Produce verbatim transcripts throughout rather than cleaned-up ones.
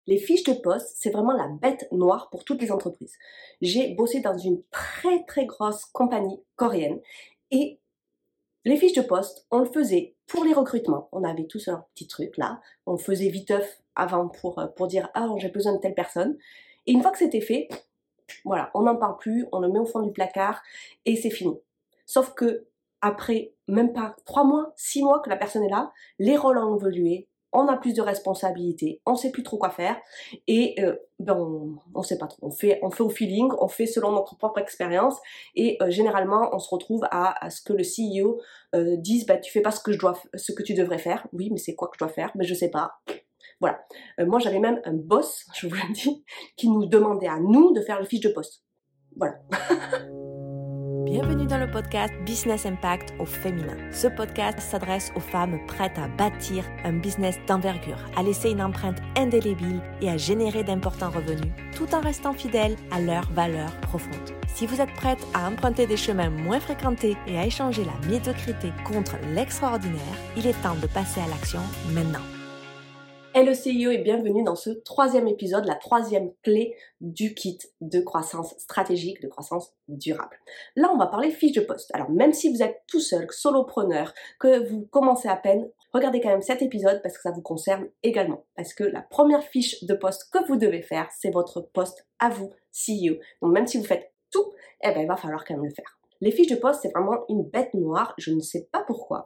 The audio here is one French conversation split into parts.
Les fiches de poste, c'est vraiment la bête noire pour toutes les entreprises. J'ai bossé dans une très très grosse compagnie coréenne et les fiches de poste, on le faisait pour les recrutements. On avait tous un petit truc là, on faisait viteuf avant pour, pour dire « Ah, j'ai besoin de telle personne ». Et une fois que c'était fait, voilà, on n'en parle plus, on le met au fond du placard et c'est fini. Sauf que après même pas trois mois, six mois que la personne est là, les rôles ont évolué, on a plus de responsabilités, on sait plus trop quoi faire et euh, ben on, on sait pas trop. On fait, on fait au feeling, on fait selon notre propre expérience et euh, généralement on se retrouve à, à ce que le C E O euh, dise bah tu fais pas ce que je dois, ce que tu devrais faire. Oui, mais c'est quoi que je dois faire? Mais je sais pas. Voilà. Euh, moi j'avais même un boss, je vous le dis, qui nous demandait à nous de faire les fiches de poste. Voilà. Bienvenue dans le podcast Business Impact au féminin. Ce podcast s'adresse aux femmes prêtes à bâtir un business d'envergure, à laisser une empreinte indélébile et à générer d'importants revenus, tout en restant fidèles à leurs valeurs profondes. Si vous êtes prête à emprunter des chemins moins fréquentés et à échanger la médiocrité contre l'extraordinaire, il est temps de passer à l'action maintenant. Hello C E O et bienvenue dans ce troisième épisode, la troisième clé du kit de croissance stratégique, de croissance durable. Là, on va parler fiche de poste. Alors, même si vous êtes tout seul, solopreneur, que vous commencez à peine, regardez quand même cet épisode parce que ça vous concerne également. Parce que la première fiche de poste que vous devez faire, c'est votre poste à vous, C E O. Donc, même si vous faites tout, eh ben, il va falloir quand même le faire. Les fiches de poste, c'est vraiment une bête noire, je ne sais pas pourquoi.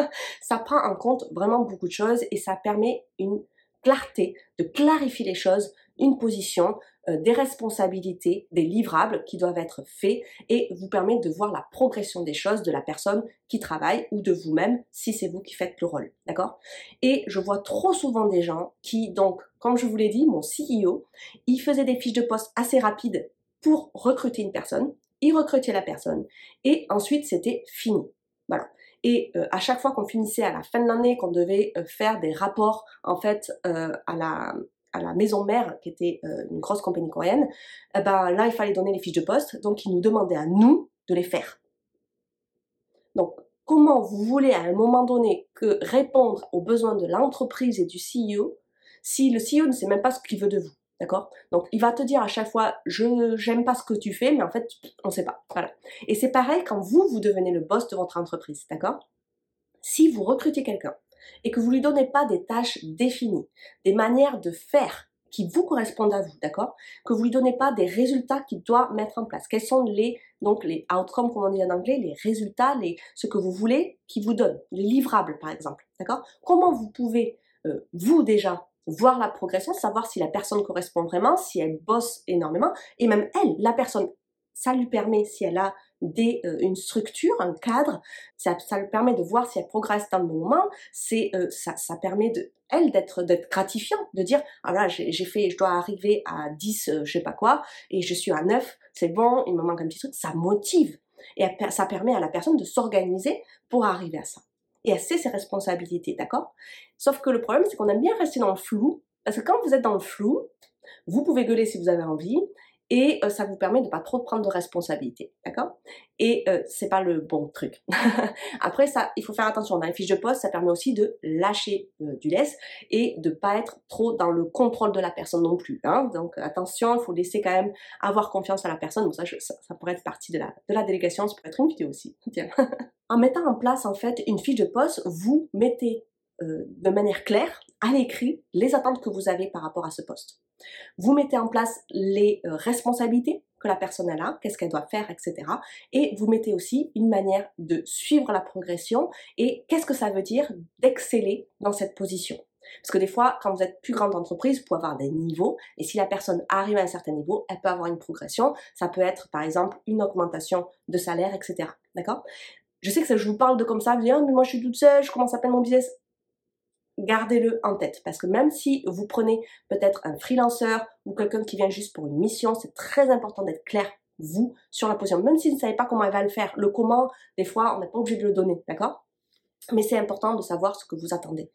Ça prend en compte vraiment beaucoup de choses et ça permet une clarté, de clarifier les choses, une position, euh, des responsabilités, des livrables qui doivent être faits et vous permet de voir la progression des choses de la personne qui travaille ou de vous-même si c'est vous qui faites le rôle, d'accord? Et je vois trop souvent des gens qui, donc, comme je vous l'ai dit, mon C E O, il faisait des fiches de poste assez rapides pour recruter une personne, il recrutait la personne et ensuite c'était fini. Voilà. Et euh, à chaque fois qu'on finissait à la fin de l'année, qu'on devait euh, faire des rapports en fait euh, à la à la maison mère, qui était euh, une grosse compagnie coréenne, eh ben là il fallait donner les fiches de poste, donc ils nous demandaient à nous de les faire. Donc comment vous voulez à un moment donné que répondre aux besoins de l'entreprise et du C E O si le C E O ne sait même pas ce qu'il veut de vous? D'accord? Donc, il va te dire à chaque fois, je, j'aime pas ce que tu fais, mais en fait, on sait pas. Voilà. Et c'est pareil quand vous, vous devenez le boss de votre entreprise. D'accord? Si vous recrutez quelqu'un et que vous lui donnez pas des tâches définies, des manières de faire qui vous correspondent à vous, d'accord? Que vous lui donnez pas des résultats qu'il doit mettre en place. Quels sont les, donc, les outcomes, comme on dit en anglais, les résultats, les, ce que vous voulez qu'il vous donne, les livrables, par exemple. D'accord? Comment vous pouvez, euh, vous déjà, voir la progression, savoir si la personne correspond vraiment, si elle bosse énormément, et même elle, la personne, ça lui permet, si elle a des, euh, une structure, un cadre, ça, ça lui permet de voir si elle progresse dans le bon moment, c'est, euh, ça, ça permet de, elle d'être, d'être gratifiant, de dire, ah là, j'ai, j'ai fait, je dois arriver à dix, euh, je sais pas quoi, et je suis à neuf, c'est bon, il me manque un petit truc, ça motive. Et elle, ça permet à la personne de s'organiser pour arriver à ça. Et elle sait ses responsabilités, d'accord? Sauf que le problème, c'est qu'on aime bien rester dans le flou, parce que quand vous êtes dans le flou, vous pouvez gueuler si vous avez envie, et euh, ça vous permet de pas trop prendre de responsabilités, d'accord? Et euh, c'est pas le bon truc. Après ça, il faut faire attention, dans les fiches de poste, ça permet aussi de lâcher euh, du lest et de pas être trop dans le contrôle de la personne non plus, hein? Donc attention, il faut laisser quand même avoir confiance à la personne. Bon, ça, je, ça, ça pourrait être partie de la, de la délégation, ça pourrait être une vidéo aussi. Tiens. En mettant en place en fait une fiche de poste, vous mettez euh, de manière claire à l'écrit les attentes que vous avez par rapport à ce poste. Vous mettez en place les euh, responsabilités que la personne a là, qu'est-ce qu'elle doit faire, et cetera. Et vous mettez aussi une manière de suivre la progression et qu'est-ce que ça veut dire d'exceller dans cette position. Parce que des fois, quand vous êtes plus grande entreprise, vous pouvez avoir des niveaux et si la personne arrive à un certain niveau, elle peut avoir une progression. Ça peut être par exemple une augmentation de salaire, et cetera. D'accord? Je sais que ça, je vous parle de comme ça, vous dites, oh, mais moi je suis toute seule, je commence à peine mon business. Gardez-le en tête parce que même si vous prenez peut-être un freelanceur ou quelqu'un qui vient juste pour une mission, c'est très important d'être clair, vous, sur la position. Même si vous ne savez pas comment elle va le faire, le comment, des fois, on n'est pas obligé de le donner, d'accord? Mais c'est important de savoir ce que vous attendez.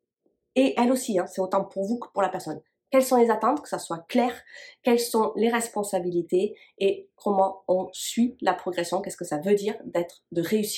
Et elle aussi, hein, c'est autant pour vous que pour la personne. Quelles sont les attentes, que ça soit clair, quelles sont les responsabilités et comment on suit la progression, qu'est-ce que ça veut dire d'être, de réussir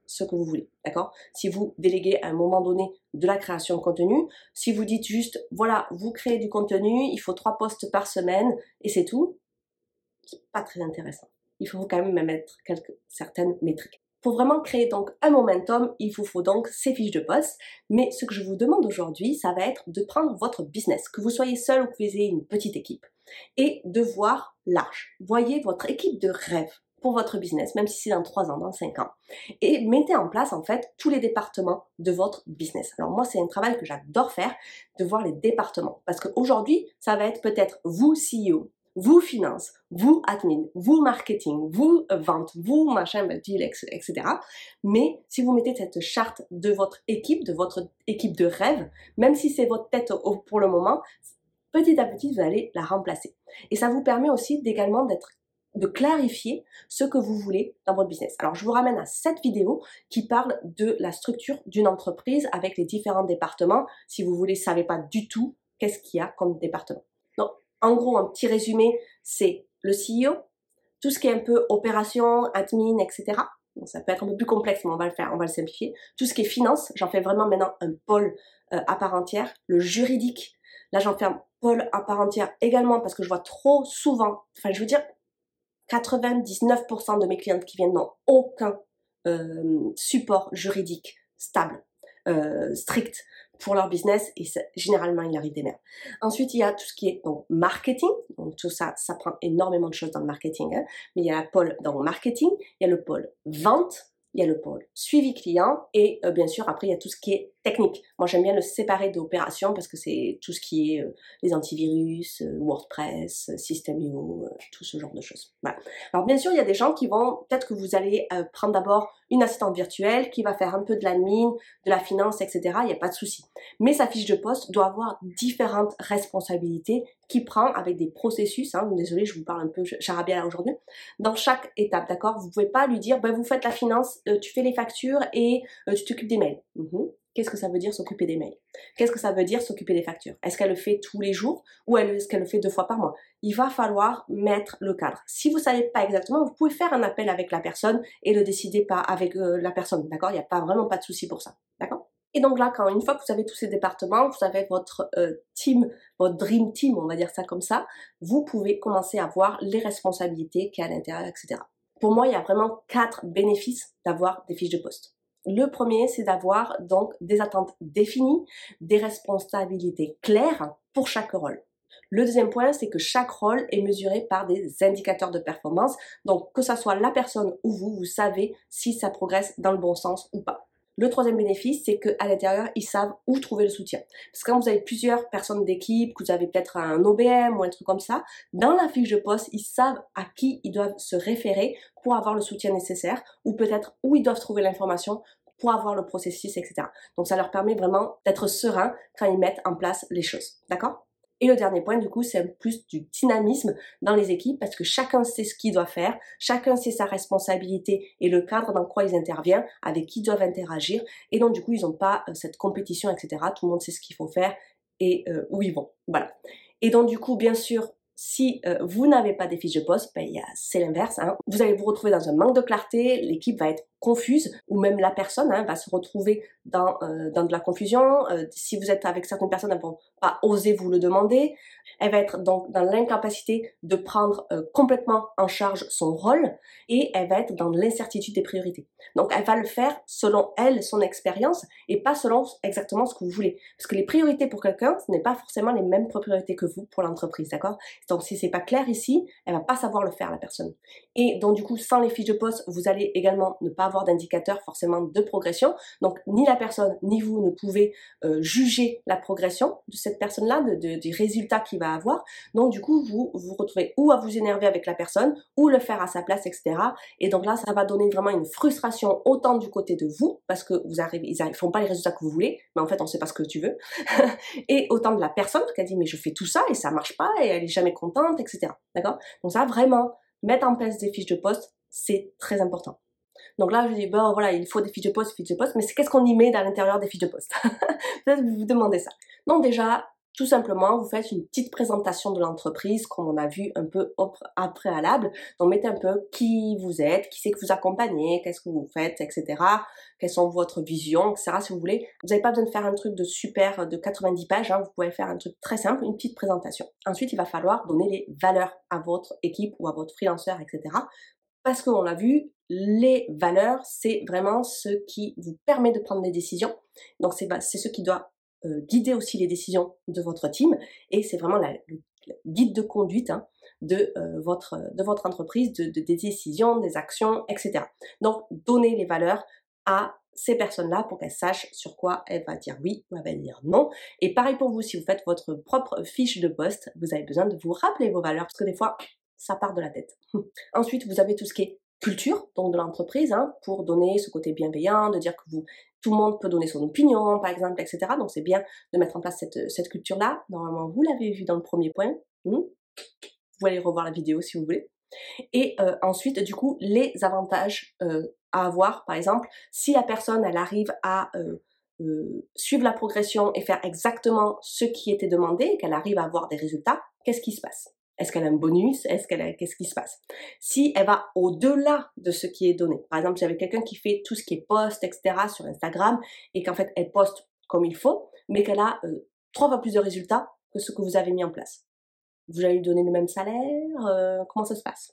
ce que vous voulez, d'accord? Si vous déléguez à un moment donné de la création de contenu, si vous dites juste, voilà, vous créez du contenu, il faut trois posts par semaine et c'est tout, c'est pas très intéressant. Il faut quand même mettre quelques, certaines métriques. Pour vraiment créer donc un momentum, il vous faut donc ces fiches de poste. Mais ce que je vous demande aujourd'hui, ça va être de prendre votre business, que vous soyez seul ou que vous ayez une petite équipe, et de voir large. Voyez votre équipe de rêve pour votre business, même si c'est dans trois ans, dans cinq ans. Et mettez en place en fait tous les départements de votre business. Alors moi, c'est un travail que j'adore faire, de voir les départements. Parce qu'aujourd'hui, ça va être peut-être vous, C E O, vous finance, vous admin, vous marketing, vous vente, vous machin, deal, et cetera. Mais si vous mettez cette charte de votre équipe, de votre équipe de rêve, même si c'est votre tête pour le moment, petit à petit, vous allez la remplacer. Et ça vous permet aussi d'également d'être de clarifier ce que vous voulez dans votre business. Alors, je vous ramène à cette vidéo qui parle de la structure d'une entreprise avec les différents départements. Si vous voulez, savez pas du tout qu'est-ce qu'il y a comme département. Donc, en gros, un petit résumé, c'est le C E O, tout ce qui est un peu opération, admin, et cetera. Donc, ça peut être un peu plus complexe, mais on va le faire, on va le simplifier. Tout ce qui est finance, j'en fais vraiment maintenant un pôle euh, à part entière. Le juridique, là, j'en fais un pôle à part entière également parce que je vois trop souvent, enfin, je veux dire, quatre-vingt-dix-neuf pour cent de mes clientes qui viennent n'ont aucun euh, support juridique stable, euh, strict pour leur business et ça, généralement il arrive des merdes. Ensuite il y a tout ce qui est donc marketing, donc tout ça, ça prend énormément de choses dans le marketing, hein, mais il y a le pôle dans le marketing, il y a le pôle vente, il y a le pôle suivi client et euh, bien sûr après il y a tout ce qui est technique. Moi j'aime bien le séparer d'opération parce que c'est tout ce qui est euh, les antivirus, euh, WordPress, euh, System.io, euh, tout ce genre de choses. Voilà. Alors bien sûr il y a des gens qui vont, peut-être que vous allez euh, prendre d'abord une assistante virtuelle qui va faire un peu de l'admin, de la finance, et cetera. Il n'y a pas de souci. Mais sa fiche de poste doit avoir différentes responsabilités qui prend avec des processus, hein, désolé je vous parle un peu charabia aujourd'hui, dans chaque étape, d'accord? Vous pouvez pas lui dire, ben, vous faites la finance, euh, tu fais les factures et euh, tu t'occupes des mails. Mm-hmm. Qu'est-ce que ça veut dire s'occuper des mails? Qu'est-ce que ça veut dire s'occuper des factures? Est-ce qu'elle le fait tous les jours ou est-ce qu'elle le fait deux fois par mois? Il va falloir mettre le cadre. Si vous savez pas exactement, vous pouvez faire un appel avec la personne et le décider pas avec euh, la personne, d'accord? Il n'y a pas vraiment pas de souci pour ça, d'accord? Et donc là, quand une fois que vous avez tous ces départements, vous avez votre euh, team, votre dream team, on va dire ça comme ça, vous pouvez commencer à voir les responsabilités qu'il y a à l'intérieur, et cetera. Pour moi, il y a vraiment quatre bénéfices d'avoir des fiches de poste. Le premier, c'est d'avoir donc des attentes définies, des responsabilités claires pour chaque rôle. Le deuxième point, c'est que chaque rôle est mesuré par des indicateurs de performance. Donc, que ça soit la personne ou vous, vous savez si ça progresse dans le bon sens ou pas. Le troisième bénéfice, c'est qu'à l'intérieur, ils savent où trouver le soutien. Parce que quand vous avez plusieurs personnes d'équipe, que vous avez peut-être un O B M ou un truc comme ça, dans la fiche de poste, ils savent à qui ils doivent se référer pour avoir le soutien nécessaire ou peut-être où ils doivent trouver l'information pour avoir le processus, et cetera. Donc, ça leur permet vraiment d'être serein quand ils mettent en place les choses. D'accord ? Et le dernier point, du coup, c'est un plus du dynamisme dans les équipes parce que chacun sait ce qu'il doit faire, chacun sait sa responsabilité et le cadre dans quoi ils interviennent, avec qui ils doivent interagir. Et donc, du coup, ils n'ont pas euh, cette compétition, et cetera. Tout le monde sait ce qu'il faut faire et euh, où ils vont. Voilà. Et donc, du coup, bien sûr, si euh, vous n'avez pas des fiches de poste, ben, y a, c'est l'inverse. Hein. Vous allez vous retrouver dans un manque de clarté, l'équipe va être confuse, ou même la personne hein, va se retrouver dans, euh, dans de la confusion. Euh, si vous êtes avec certaines personnes, elles vont pas oser vous le demander. Elle va être donc dans l'incapacité de prendre euh, complètement en charge son rôle et elle va être dans l'incertitude des priorités. Donc, elle va le faire selon elle, son expérience et pas selon exactement ce que vous voulez. Parce que les priorités pour quelqu'un, ce n'est pas forcément les mêmes priorités que vous pour l'entreprise, d'accord? Donc, si c'est pas clair ici, elle va pas savoir le faire, la personne. Et donc, du coup, sans les fiches de poste, vous allez également ne pas avoir d'indicateur forcément de progression. Donc, ni la personne, ni vous ne pouvez euh, juger la progression de cette personne-là, de, de, des résultats qu'il va avoir. Donc, du coup, vous vous retrouvez ou à vous énerver avec la personne, ou le faire à sa place, et cetera. Et donc là, ça va donner vraiment une frustration autant du côté de vous, parce que vous arrivez, ils ne font pas les résultats que vous voulez, mais en fait, on ne sait pas ce que tu veux. Et autant de la personne qui a dit, mais je fais tout ça et ça marche pas, et elle est jamais contente, et cetera. D'accord? Donc ça, vraiment, mettre en place des fiches de poste, c'est très important. Donc là, je dis, bon, voilà, il faut des fiches de poste, fiches de poste, mais c'est qu'est-ce qu'on y met dans l'intérieur des fiches de poste? Peut-être que vous vous demandez ça. Donc déjà, tout simplement, vous faites une petite présentation de l'entreprise, comme on a vu un peu au préalable. Donc, mettez un peu qui vous êtes, qui c'est que vous accompagnez, qu'est-ce que vous faites, et cetera. Quelles sont votre vision, et cetera. Si vous voulez, vous n'avez pas besoin de faire un truc de super, de quatre-vingt-dix pages. Hein. Vous pouvez faire un truc très simple, une petite présentation. Ensuite, il va falloir donner les valeurs à votre équipe ou à votre freelanceur, et cetera. Parce qu'on l'a vu, les valeurs, c'est vraiment ce qui vous permet de prendre des décisions. Donc, c'est c'est ce qui doit Euh, guider aussi les décisions de votre team et c'est vraiment la, le, le guide de conduite hein, de, euh, votre, de votre entreprise, de, de, des décisions, des actions, et cetera. Donc, donnez les valeurs à ces personnes-là pour qu'elles sachent sur quoi elle va dire oui ou elle va dire non. Et pareil pour vous, si vous faites votre propre fiche de poste, vous avez besoin de vous rappeler vos valeurs parce que des fois, ça part de la tête. Ensuite, vous avez tout ce qui est culture donc de l'entreprise hein, pour donner ce côté bienveillant, de dire que vous tout le monde peut donner son opinion par exemple, et cetera. Donc c'est bien de mettre en place cette, cette culture-là. Normalement, vous l'avez vu dans le premier point. Mmh. Vous pouvez aller revoir la vidéo si vous voulez. Et euh, ensuite, du coup, les avantages euh, à avoir, par exemple, si la personne elle arrive à euh, euh, suivre la progression et faire exactement ce qui était demandé, et qu'elle arrive à avoir des résultats, qu'est-ce qui se passe ? Est-ce qu'elle a un bonus? Est-ce qu'elle a... Qu'est-ce qui se passe? Si elle va au-delà de ce qui est donné. Par exemple, j'avais quelqu'un qui fait tout ce qui est post, et cetera sur Instagram et qu'en fait, elle poste comme il faut, mais qu'elle a euh, trois fois plus de résultats que ce que vous avez mis en place. Vous allez lui donner le même salaire? euh, Comment ça se passe?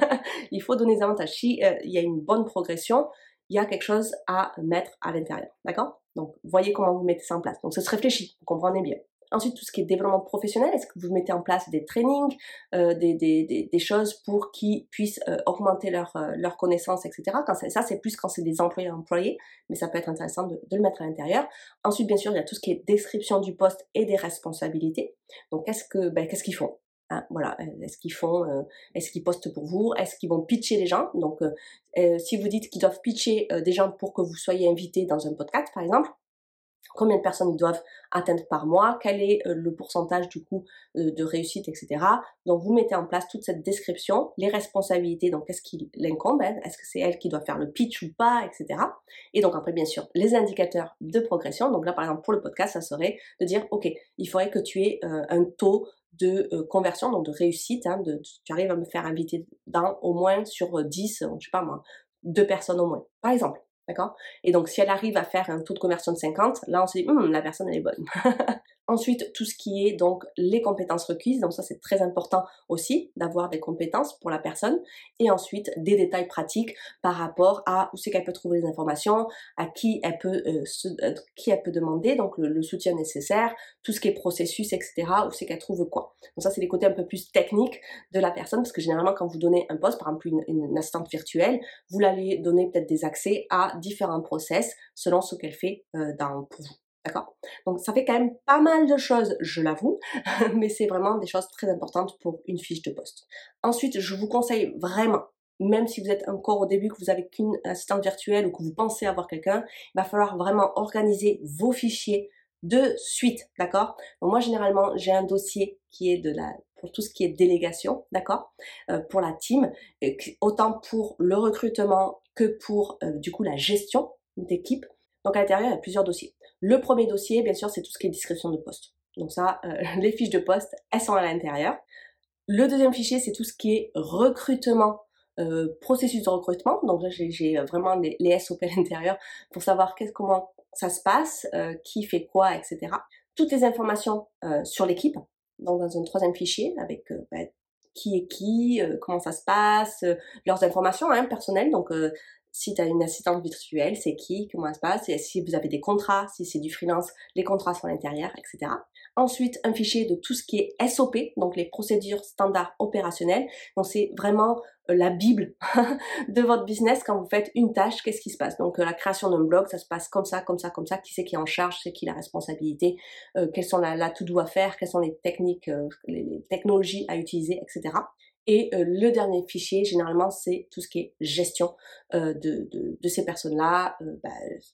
Il faut donner des avantages. Si euh, il y a une bonne progression, il y a quelque chose à mettre à l'intérieur. D'accord? Donc, voyez comment vous mettez ça en place. Donc, ça se réfléchit. Vous comprenez bien. Ensuite, tout ce qui est développement professionnel, est-ce que vous mettez en place des trainings, euh, des, des, des, des choses pour qu'ils puissent euh, augmenter leur, euh, leur connaissance, et cetera. Quand ça, c'est plus quand c'est des employés employés, mais ça peut être intéressant de, de le mettre à l'intérieur. Ensuite, bien sûr, il y a tout ce qui est description du poste et des responsabilités. Donc, qu'est-ce que, ben, qu'est-ce qu'ils font? Hein, voilà, est-ce qu'ils font, euh, est-ce qu'ils postent pour vous, est-ce qu'ils vont pitcher les gens? Donc, euh, euh, si vous dites qu'ils doivent pitcher euh, des gens pour que vous soyez invité dans un podcast, par exemple, combien de personnes ils doivent atteindre par mois, quel est euh, le pourcentage du coup euh, de réussite, et cetera. Donc vous mettez en place toute cette description, les responsabilités, donc qu'est-ce qui l'incombe, hein, est-ce que c'est elle qui doit faire le pitch ou pas, et cetera. Et donc après bien sûr les indicateurs de progression. Donc là par exemple pour le podcast, ça serait de dire ok, il faudrait que tu aies euh, un taux de euh, conversion, donc de réussite, hein, de, tu arrives à me faire inviter dans au moins sur dix, euh, je sais pas moi, deux personnes au moins, par exemple. D'accord? Et donc, si elle arrive à faire un taux de conversion de cinquante, là, on se dit, hum, la personne, elle est bonne. Ensuite, tout ce qui est donc les compétences requises, donc ça c'est très important aussi d'avoir des compétences pour la personne. Et ensuite, des détails pratiques par rapport à où c'est qu'elle peut trouver les informations, à qui elle peut, euh, se, euh, qui elle peut demander, donc le, le soutien nécessaire, tout ce qui est processus, et cetera. Où c'est qu'elle trouve quoi. Donc ça c'est les côtés un peu plus techniques de la personne, parce que généralement quand vous donnez un poste, par exemple une, une assistante virtuelle, vous allez donner peut-être des accès à différents process selon ce qu'elle fait euh, dans, pour vous. D'accord? Donc ça fait quand même pas mal de choses, je l'avoue, mais c'est vraiment des choses très importantes pour une fiche de poste. Ensuite, je vous conseille vraiment, même si vous êtes encore au début, que vous avez qu'une assistante virtuelle ou que vous pensez avoir quelqu'un, il va falloir vraiment organiser vos fichiers de suite, d'accord? Donc moi généralement j'ai un dossier qui est de la pour tout ce qui est délégation, d'accord, euh, pour la team, autant pour le recrutement que pour euh, du coup la gestion d'équipe. Donc à l'intérieur il y a plusieurs dossiers. Le premier dossier, bien sûr, c'est tout ce qui est description de poste. Donc ça, euh, les fiches de poste, elles sont à l'intérieur. Le deuxième fichier, c'est tout ce qui est recrutement, euh, processus de recrutement. Donc là, j'ai vraiment les, les S O P à l'intérieur pour savoir comment ça se passe, euh, qui fait quoi, et cetera. Toutes les informations euh, sur l'équipe, donc dans un troisième fichier avec euh, bah, qui est qui, euh, comment ça se passe, euh, leurs informations hein, personnelles, donc euh, si tu as une assistante virtuelle, c'est qui, comment ça se passe, et si vous avez des contrats, si c'est du freelance, les contrats sont à l'intérieur, et cetera. Ensuite, un fichier de tout ce qui est S O P, donc les procédures standards opérationnelles. Donc c'est vraiment euh, la bible de votre business quand vous faites une tâche, qu'est-ce qui se passe? Donc euh, la création d'un blog, ça se passe comme ça, comme ça, comme ça. Qui c'est qui est en charge, c'est qui la responsabilité, euh, quelles sont la, la to-do à faire, quelles sont les techniques, euh, les, les technologies à utiliser, et cetera. Et euh, le dernier fichier, généralement, c'est tout ce qui est gestion euh, de, de, de ces personnes-là, euh, bah,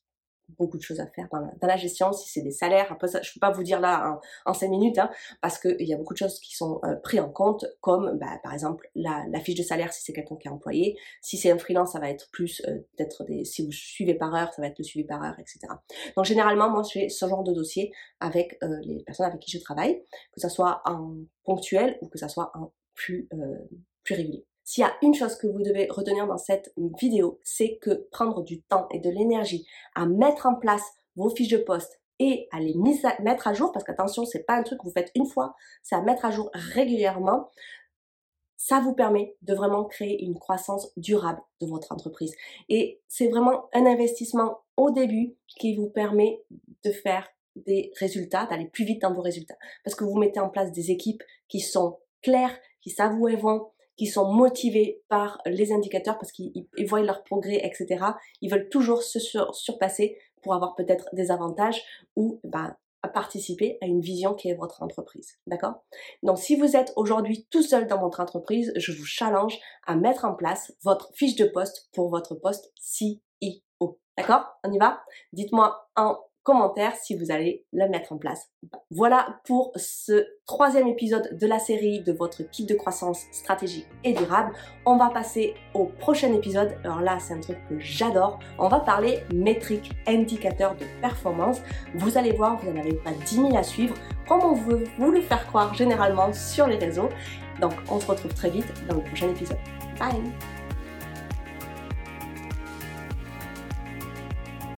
beaucoup de choses à faire dans la, dans la gestion, si c'est des salaires. Après ça, je ne peux pas vous dire là en, en cinq minutes, hein, parce qu'il y a beaucoup de choses qui sont euh, prises en compte, comme bah, par exemple la, la fiche de salaire si c'est quelqu'un qui est employé. Si c'est un freelance, ça va être plus euh, peut-être des, si vous suivez par heure, ça va être le suivi par heure, et cetera. Donc généralement, moi, je fais ce genre de dossier avec euh, les personnes avec qui je travaille, que ça soit en ponctuel ou que ça soit en plus, euh, plus régulier. S'il y a une chose que vous devez retenir dans cette vidéo, c'est que prendre du temps et de l'énergie à mettre en place vos fiches de poste et à les à, mettre à jour, parce qu'attention, c'est pas un truc que vous faites une fois, c'est à mettre à jour régulièrement, ça vous permet de vraiment créer une croissance durable de votre entreprise. Et c'est vraiment un investissement au début qui vous permet de faire des résultats, d'aller plus vite dans vos résultats. Parce que vous mettez en place des équipes qui sont claires, qui savent où elles vont, qui sont motivés par les indicateurs parce qu'ils voient leur progrès, et cetera. Ils veulent toujours se sur, surpasser pour avoir peut-être des avantages ou bah, à participer à une vision qui est votre entreprise. D'accord? Donc, si vous êtes aujourd'hui tout seul dans votre entreprise, je vous challenge à mettre en place votre fiche de poste pour votre poste C E O. D'accord? On y va? Dites-moi en commentaire si vous allez le mettre en place. Voilà pour ce troisième épisode de la série de votre kit de croissance stratégique et durable. On va passer au prochain épisode. Alors là, c'est un truc que j'adore. On va parler métriques, indicateurs de performance. Vous allez voir, vous n'en avez pas dix mille à suivre, comme on veut vous le faire croire généralement sur les réseaux. Donc, on se retrouve très vite dans le prochain épisode. Bye!